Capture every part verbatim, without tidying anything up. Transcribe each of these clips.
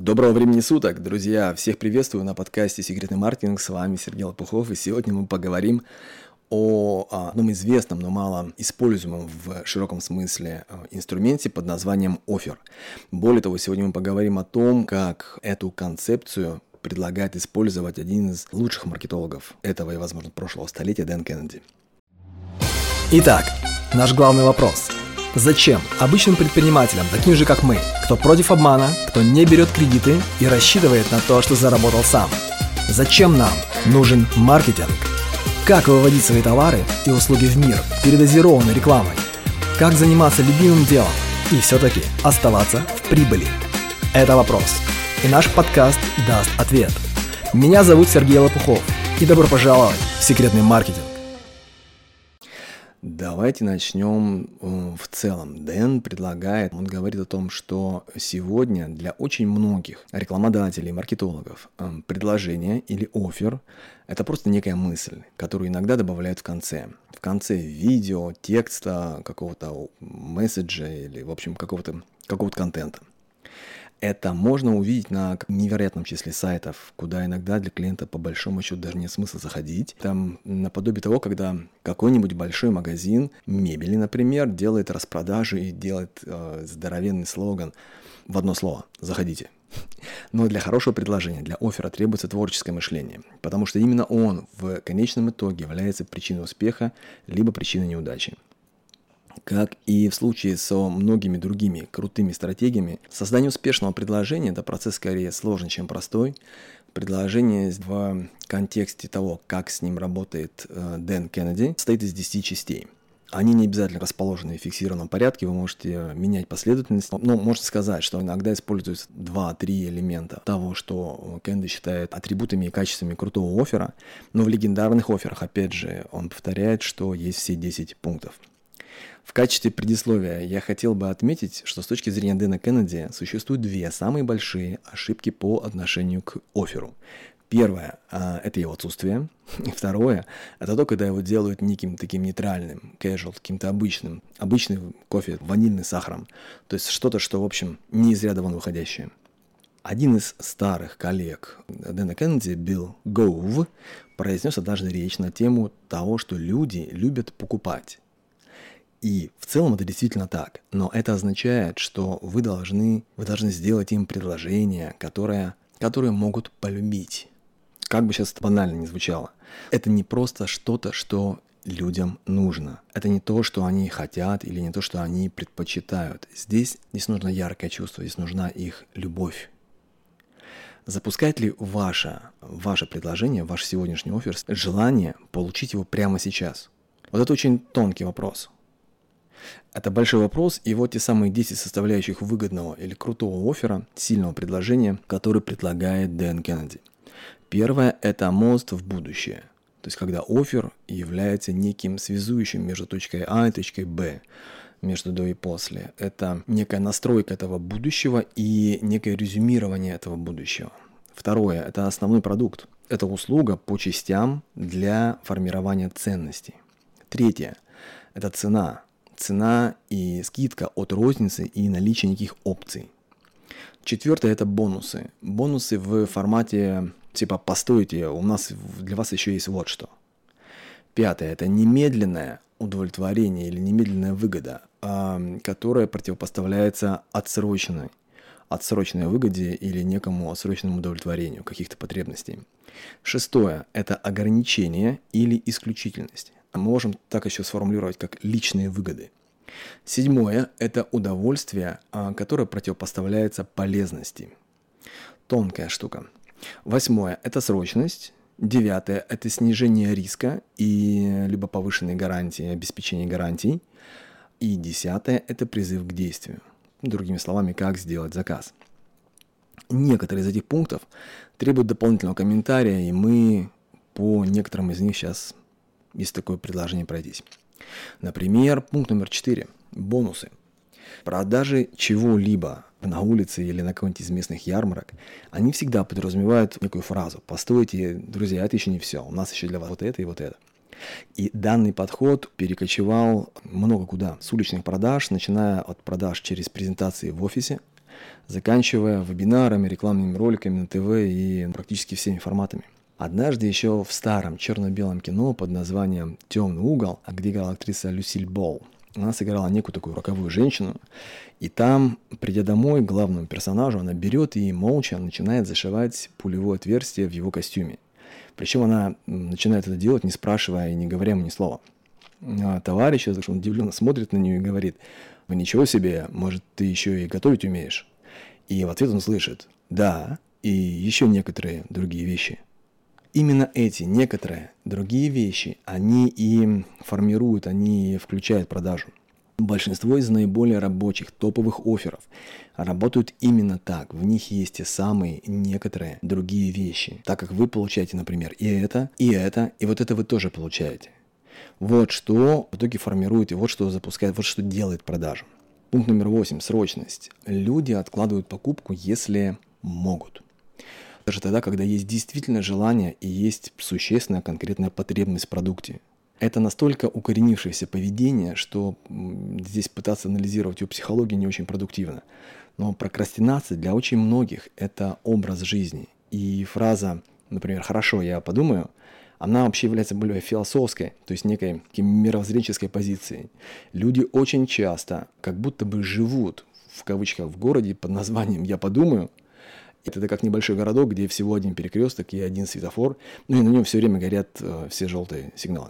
Доброго времени суток, друзья! Всех приветствую на подкасте «Секретный маркетинг». С вами Сергей Лопухов, и сегодня мы поговорим о одном известном, но мало используемом в широком смысле инструменте под названием оффер. Более того, сегодня мы поговорим о том, как эту концепцию предлагает использовать один из лучших маркетологов этого и, возможно, прошлого столетия, Дэн Кеннеди. Итак, наш главный вопрос. Зачем обычным предпринимателям, таким же как мы, кто против обмана, кто не берет кредиты и рассчитывает на то, что заработал сам? Зачем нам нужен маркетинг? Как выводить свои товары и услуги в мир передозированной рекламой? Как заниматься любимым делом и все-таки оставаться в прибыли? Это вопрос. И наш подкаст даст ответ. Меня зовут Сергей Лопухов, и добро пожаловать в секретный маркетинг. Давайте начнем в целом. Дэн предлагает, он говорит о том, что сегодня для очень многих рекламодателей, маркетологов предложение или оффер – это просто некая мысль, которую иногда добавляют в конце. В конце видео, текста, какого-то месседжа или, в общем, какого-то, какого-то контента. Это можно увидеть на невероятном числе сайтов, куда иногда для клиента по большому счету даже нет смысла заходить. Там наподобие того, когда какой-нибудь большой магазин мебели, например, делает распродажи и делает э, здоровенный слоган в одно слово «Заходите». Но для хорошего предложения, для оффера требуется творческое мышление, потому что именно он в конечном итоге является причиной успеха либо причиной неудачи. Как и в случае со многими другими крутыми стратегиями, создание успешного предложения – это процесс скорее сложный, чем простой. Предложение в контексте того, как с ним работает Дэн Кеннеди, состоит из десяти частей. Они не обязательно расположены в фиксированном порядке, вы можете менять последовательность. Но можно сказать, что иногда используются два-три элемента того, что Кеннеди считает атрибутами и качествами крутого оффера. Но в легендарных офферах, опять же, он повторяет, что есть все десять пунктов. В качестве предисловия я хотел бы отметить, что с точки зрения Дэна Кеннеди существуют две самые большие ошибки по отношению к офферу. Первое – это его отсутствие. И второе – это то, когда его делают неким таким нейтральным, casual, каким-то обычным. Обычный кофе, ванильный с сахаром. То есть что-то, что, в общем, не из ряда вон выходящее. Один из старых коллег Дэна Кеннеди, Билл Гоув, произнес однажды речь на тему того, что люди любят покупать. И в целом это действительно так, но это означает, что вы должны, вы должны сделать им предложение, которое, которое могут полюбить. Как бы сейчас банально ни звучало. Это не просто что-то, что людям нужно. Это не то, что они хотят или не то, что они предпочитают. Здесь, здесь нужно яркое чувство, здесь нужна их любовь. Запускает ли ваше, ваше предложение, ваш сегодняшний оффер, желание получить его прямо сейчас? Вот это очень тонкий вопрос. Это большой вопрос, и вот те самые десять составляющих выгодного или крутого оффера, сильного предложения, который предлагает Дэн Кеннеди. Первое – это мост в будущее. То есть, когда оффер является неким связующим между точкой А и точкой Б, между до и после. Это некая настройка этого будущего и некое резюмирование этого будущего. Второе – это основной продукт. Это услуга по частям для формирования ценностей. Третье – это цена. Цена и скидка от розницы и наличие никаких опций. Четвертое – это бонусы. Бонусы в формате типа «постойте, у нас для вас еще есть вот что». Пятое – это немедленное удовлетворение или немедленная выгода, которая противопоставляется отсроченной, отсроченной выгоде или некому отсроченному удовлетворению каких-то потребностей. Шестое – это ограничение или исключительность. Мы можем так еще сформулировать, как личные выгоды. Седьмое – это удовольствие, которое противопоставляется полезности. Тонкая штука. Восьмое – это срочность. Девятое – это снижение риска и либо повышенные гарантии, обеспечение гарантий. И десятое – это призыв к действию. Другими словами, как сделать заказ. Некоторые из этих пунктов требуют дополнительного комментария, и мы по некоторым из них сейчас... Есть такое предложение пройтись. Например, пункт номер четыре. Бонусы. Продажи чего-либо на улице или на какой-нибудь из местных ярмарок, они всегда подразумевают некую фразу. Постойте, друзья, это еще не все. У нас еще для вас вот это и вот это. И данный подход перекочевал много куда. С уличных продаж, начиная от продаж через презентации в офисе, заканчивая вебинарами, рекламными роликами на ТВ и практически всеми форматами. Однажды еще в старом черно-белом кино под названием «Темный угол», где играла актриса Люсиль Болл, она сыграла некую такую роковую женщину, и там, придя домой к главному персонажу, она берет и молча начинает зашивать пулевое отверстие в его костюме. Причем она начинает это делать, не спрашивая и не говоря ему ни слова. А товарищ удивленно смотрит на нее и говорит: «Вы ничего себе, может, ты еще и готовить умеешь?» И в ответ он слышит: «Да, и еще некоторые другие вещи». Именно эти некоторые другие вещи, они и формируют, они включают продажу. Большинство из наиболее рабочих топовых офферов работают именно так. В них есть те самые некоторые другие вещи. Так как вы получаете, например, и это, и это, и вот это вы тоже получаете. Вот что в итоге формирует, и вот что запускает, вот что делает продажу. Пункт номер восемь. Срочность. Люди откладывают покупку, если могут. Даже тогда, когда есть действительно желание и есть существенная конкретная потребность в продукте. Это настолько укоренившееся поведение, что здесь пытаться анализировать его психологию не очень продуктивно. Но прокрастинация для очень многих – это образ жизни. И фраза, например, «хорошо, я подумаю», она вообще является более философской, то есть некой мировоззренческой позицией. Люди очень часто как будто бы живут, в кавычках, в городе под названием «я подумаю». Это как небольшой городок, где всего один перекресток и один светофор, ну и на нем все время горят э, все желтые сигналы.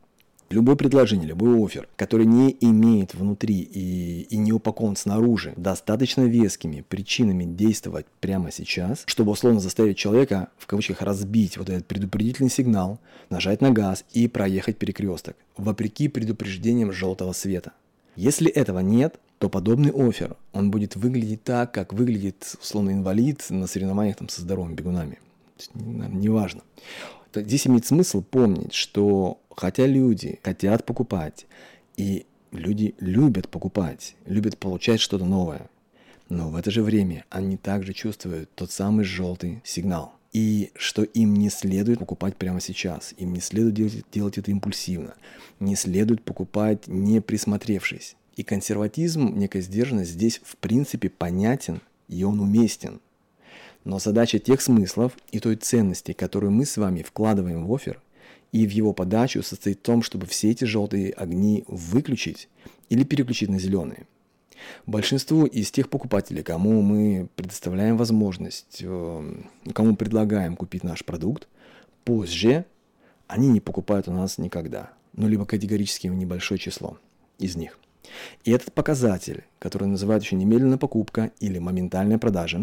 Любое предложение, любой оффер, который не имеет внутри и, и не упакован снаружи достаточно вескими причинами действовать прямо сейчас, чтобы условно заставить человека, в кавычках, разбить вот этот предупредительный сигнал, нажать на газ и проехать перекресток, вопреки предупреждениям желтого света. Если этого нет, то подобный оффер, он будет выглядеть так, как выглядит условно инвалид на соревнованиях там, со здоровыми бегунами. Неважно. Здесь имеет смысл помнить, что хотя люди хотят покупать, и люди любят покупать, любят получать что-то новое, но в это же время они также чувствуют тот самый желтый сигнал. И что им не следует покупать прямо сейчас, им не следует делать, делать это импульсивно, не следует покупать не присмотревшись. И консерватизм, некая сдержанность здесь в принципе понятен, и он уместен. Но задача тех смыслов и той ценности, которую мы с вами вкладываем в оффер и в его подачу, состоит в том, чтобы все эти желтые огни выключить или переключить на зеленые. Большинству из тех покупателей, кому мы предоставляем возможность, кому предлагаем купить наш продукт, позже они не покупают у нас никогда, ну либо категорически небольшое число из них. И этот показатель, который называют еще немедленная покупка или моментальная продажа,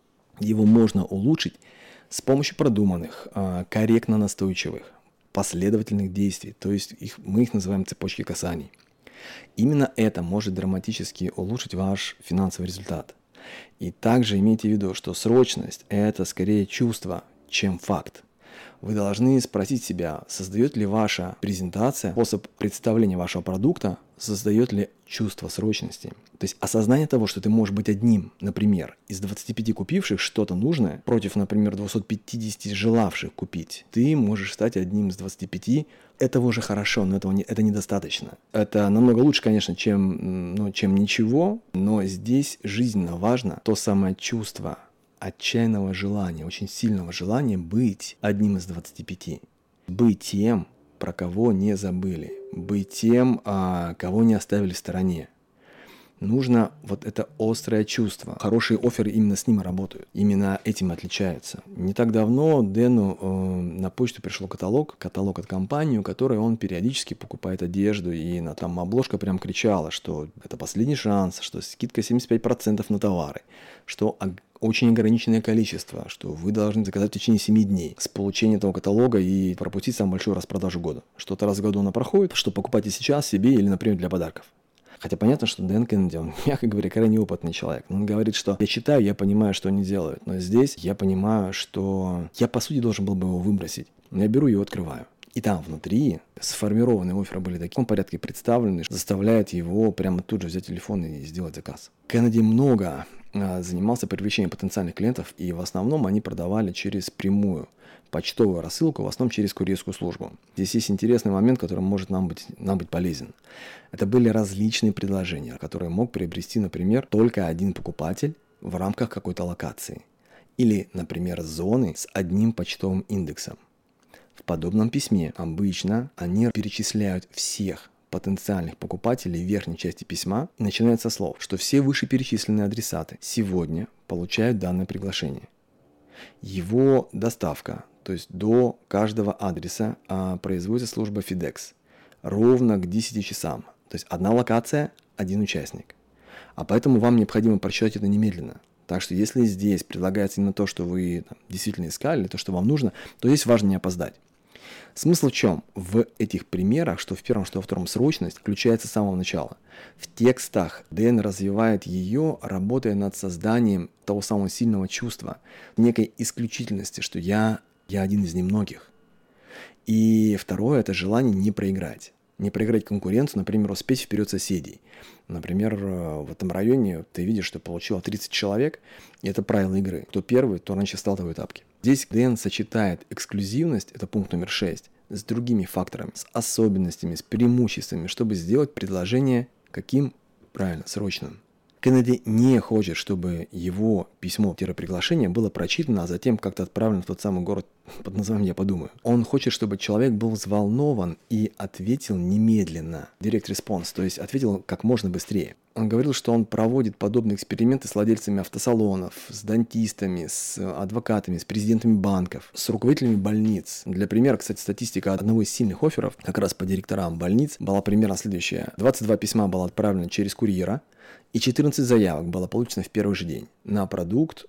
его можно улучшить с помощью продуманных, корректно настойчивых, последовательных действий, то есть их, мы их называем цепочки касаний. Именно это может драматически улучшить ваш финансовый результат. И также имейте в виду, что срочность – это скорее чувство, чем факт. Вы должны спросить себя, создает ли ваша презентация, способ представления вашего продукта, создает ли чувство срочности. То есть осознание того, что ты можешь быть одним, например, из двадцати пяти купивших что-то нужное, против, например, двухсот пятидесяти желавших купить. Ты можешь стать одним из двадцати пяти. Это уже хорошо, но этого не, это недостаточно. Это намного лучше, конечно, чем, ну, чем ничего, но здесь жизненно важно то самое чувство отчаянного желания, очень сильного желания быть одним из двадцати пяти. Быть тем, про кого не забыли. Быть тем, а, кого не оставили в стороне. Нужно вот это острое чувство. Хорошие офферы именно с ним работают. Именно этим отличаются. Не так давно Дэну э, на почту пришел каталог, каталог от компании, у которой он периодически покупает одежду, и на, там обложка прям кричала, что это последний шанс, что скидка семьдесят пять процентов на товары, что очень ограниченное количество, что вы должны заказать в течение семи дней с получения этого каталога и пропустить самую большую распродажу года. Что-то раз в году она проходит, что покупайте сейчас себе или, например, для подарков. Хотя понятно, что Дэн Кеннеди, он, мягко говоря, крайне опытный человек. Он говорит, что я читаю, я понимаю, что они делают. Но здесь я понимаю, что я, по сути, должен был бы его выбросить. Но я беру и его открываю. И там внутри сформированные офферы были в таком порядке представлены, что заставляет его прямо тут же взять телефон и сделать заказ. Кеннеди много а, занимался привлечением потенциальных клиентов, и в основном они продавали через прямую почтовую рассылку, в основном через курьерскую службу. Здесь есть интересный момент, который может нам быть, нам быть полезен. Это были различные предложения, которые мог приобрести, например, только один покупатель в рамках какой-то локации. Или, например, зоны с одним почтовым индексом. В подобном письме обычно они перечисляют всех потенциальных покупателей в верхней части письма и начинают со слов, что все вышеперечисленные адресаты сегодня получают данное приглашение. Его доставка, то есть до каждого адреса, производится служба FedEx ровно к десяти часам. То есть одна локация, один участник. А поэтому вам необходимо прочитать это немедленно. Так что если здесь предлагается именно то, что вы там действительно искали, то, что вам нужно, то здесь важно не опоздать. Смысл в чем? В этих примерах, что в первом, что во втором срочность, включается с самого начала. В текстах Дэн развивает ее, работая над созданием того самого сильного чувства, некой исключительности, что я, я один из немногих. И второе – это желание не проиграть. Не проиграть конкуренцию, например, успеть вперед соседей. Например, в этом районе ты видишь, что получило тридцать человек, и это правило игры. Кто первый, то раньше стартовые тапки. Здесь Дэн сочетает эксклюзивность, это пункт номер шесть, с другими факторами, с особенностями, с преимуществами, чтобы сделать предложение каким? Правильно, срочным. Кеннеди не хочет, чтобы его письмо-приглашение было прочитано, а затем как-то отправлено в тот самый город под названием «Я подумаю». Он хочет, чтобы человек был взволнован и ответил немедленно. Direct response, то есть ответил как можно быстрее. Он говорил, что он проводит подобные эксперименты с владельцами автосалонов, с дантистами, с адвокатами, с президентами банков, с руководителями больниц. Для примера, кстати, статистика одного из сильных офферов, как раз по директорам больниц, была примерно следующая. двадцать два письма было отправлено через курьера, и четырнадцать заявок было получено в первый же день на продукт.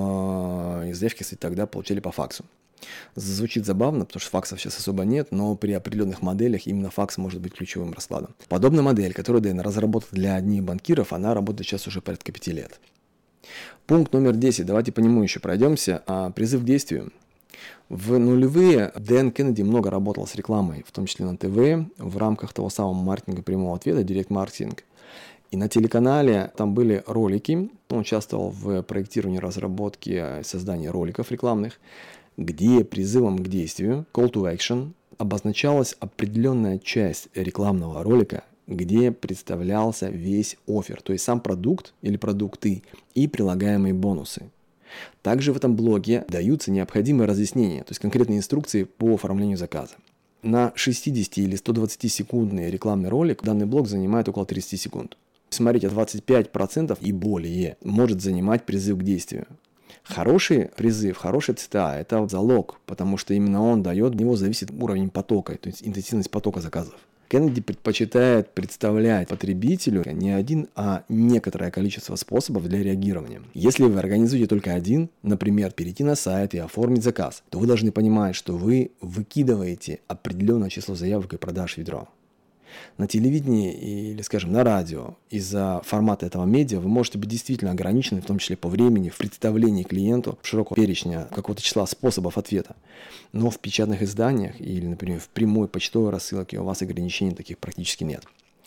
И заявки, кстати, тогда получили по факсу. Звучит забавно, потому что факсов сейчас особо нет, но при определенных моделях именно факс может быть ключевым раскладом. Подобная модель, которую Дэн разработал для одних банкиров, она работает сейчас уже порядка пяти лет. Пункт номер десять, давайте по нему еще пройдемся. А, призыв к действию. В нулевые Дэн Кеннеди много работал с рекламой, в том числе на ТВ, в рамках того самого маркетинга прямого ответа, директ-маркетинг. И на телеканале там были ролики, он участвовал в проектировании, разработке, создании роликов рекламных, где призывом к действию, call to action, обозначалась определенная часть рекламного ролика, где представлялся весь оффер, то есть сам продукт или продукты и прилагаемые бонусы. Также в этом блоге даются необходимые разъяснения, то есть конкретные инструкции по оформлению заказа. На шестидесяти или ста двадцати секундный рекламный ролик данный блок занимает около тридцати секунд. Смотрите, двадцать пять процентов и более может занимать призыв к действию. Хороший призыв, хорошая цитата – это залог, потому что именно он дает, от него зависит уровень потока, то есть интенсивность потока заказов. Кеннеди предпочитает представлять потребителю не один, а некоторое количество способов для реагирования. Если вы организуете только один, например, перейти на сайт и оформить заказ, то вы должны понимать, что вы выкидываете определенное число заявок и продаж в ведро. На телевидении или, скажем, на радио из-за формата этого медиа вы можете быть действительно ограничены, в том числе по времени, в представлении клиенту широкого перечня какого-то числа способов ответа. Но в печатных изданиях или, например, в прямой почтовой рассылке у вас ограничений таких практически нет.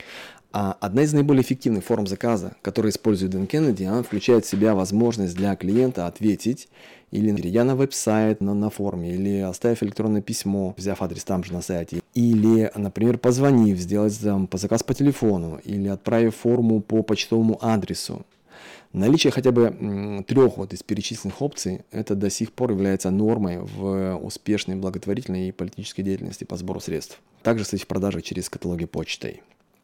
А одна из наиболее эффективных форм заказа, которую использует Дэн Кеннеди, она включает в себя возможность для клиента ответить или перейдя на веб-сайт на, на форме, или оставив электронное письмо, взяв адрес там же на сайте, или, например, позвонив, сделать там, по заказ по телефону, или отправив форму по почтовому адресу. Наличие хотя бы м, трех вот из перечисленных опций, это до сих пор является нормой в успешной благотворительной и политической деятельности по сбору средств. Также, кстати, в продажах через каталоги почтой.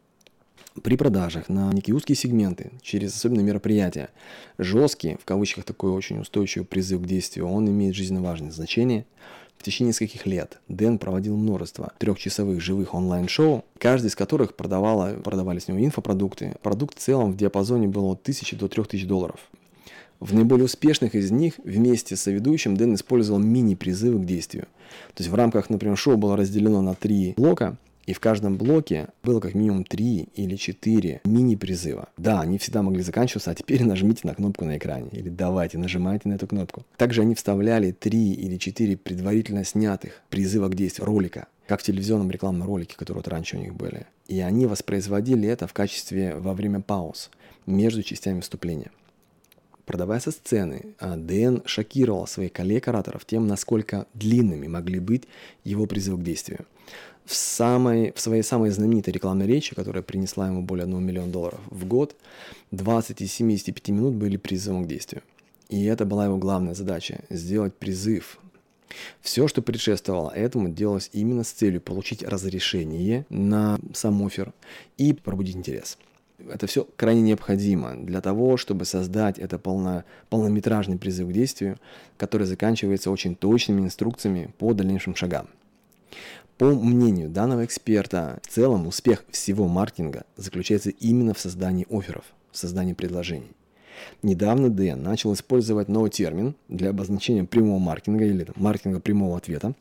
При продажах на некие узкие сегменты, через особенные мероприятия, жесткий, в кавычках такой очень устойчивый призыв к действию, он имеет жизненно важное значение. В течение нескольких лет Дэн проводил множество трехчасовых живых онлайн-шоу, каждый из которых продавало, продавали с него инфопродукты. Продукт в целом в диапазоне был от тысячи до трёх тысяч долларов. В наиболее успешных из них вместе со ведущим Дэн использовал мини-призывы к действию. То есть в рамках, например, шоу было разделено на три блока, и в каждом блоке было как минимум три или четыре мини-призыва. Да, они всегда могли заканчиваться, а теперь нажмите на кнопку на экране. Или давайте, нажимайте на эту кнопку. Также они вставляли три или четыре предварительно снятых призыва к действию ролика, как в телевизионном рекламном ролике, которые вот раньше у них были. И они воспроизводили это в качестве во время пауз между частями вступления. Продавая со сцены, Дэн шокировал своих коллег-ораторов тем, насколько длинными могли быть его призывы к действию. В, самой, в своей самой знаменитой рекламной речи, которая принесла ему более одного миллиона долларов в год, двадцать из семидесяти пяти минут были призывом к действию. И это была его главная задача – сделать призыв. Все, что предшествовало этому, делалось именно с целью получить разрешение на сам оффер и пробудить интерес. Это все крайне необходимо для того, чтобы создать это полно, полнометражный призыв к действию, который заканчивается очень точными инструкциями по дальнейшим шагам. По мнению данного эксперта, в целом успех всего маркетинга заключается именно в создании офферов, в создании предложений. Недавно Дэн начал использовать новый термин для обозначения прямого маркетинга или там, маркетинга прямого ответа.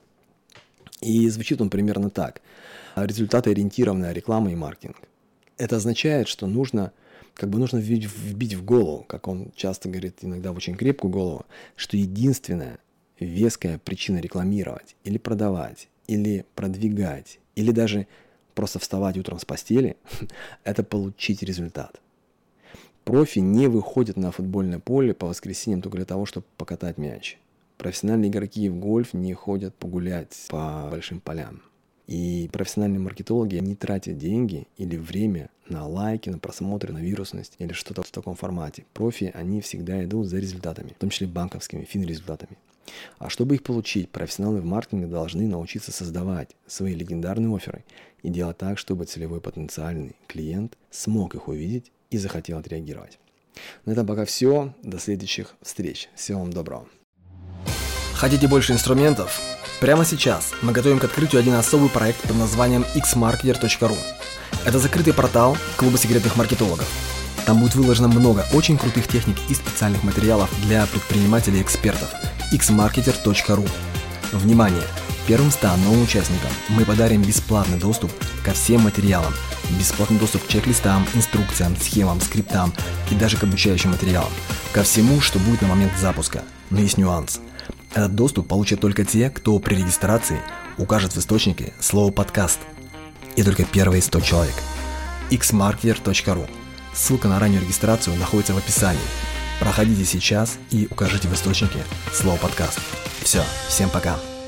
И звучит он примерно так. Результатоориентированная реклама и маркетинг. Это означает, что нужно, как бы нужно вбить, вбить в голову, как он часто говорит, иногда в очень крепкую голову, что единственная веская причина рекламировать или продавать, или продвигать, или даже просто вставать утром с постели – это получить результат. Профи не выходят на футбольное поле по воскресеньям только для того, чтобы покатать мяч. Профессиональные игроки в гольф не ходят погулять по большим полям. И профессиональные маркетологи не тратят деньги или время на лайки, на просмотры, на вирусность или что-то в таком формате. Профи, они всегда идут за результатами, в том числе банковскими, финрезультатами. А чтобы их получить, профессионалы в маркетинге должны научиться создавать свои легендарные офферы и делать так, чтобы целевой потенциальный клиент смог их увидеть и захотел отреагировать. На этом пока все. До следующих встреч. Всего вам доброго. Хотите больше инструментов? Прямо сейчас мы готовим к открытию один особый проект под названием икс маркетер точка ру. Это закрытый портал клуба секретных маркетологов. Там будет выложено много очень крутых техник и специальных материалов для предпринимателей и экспертов. икс маркетер точка ру. Внимание! Первым ста новым участникам мы подарим бесплатный доступ ко всем материалам, бесплатный доступ к чек-листам, инструкциям, схемам, скриптам и даже к обучающим материалам, ко всему, что будет на момент запуска. Но есть нюанс. Этот доступ получат только те, кто при регистрации укажет в источнике слово «подкаст». И только первые сто человек. икс маркетер точка ру. Ссылка на раннюю регистрацию находится в описании. Проходите сейчас и укажите в источнике слово «подкаст». Все, всем пока.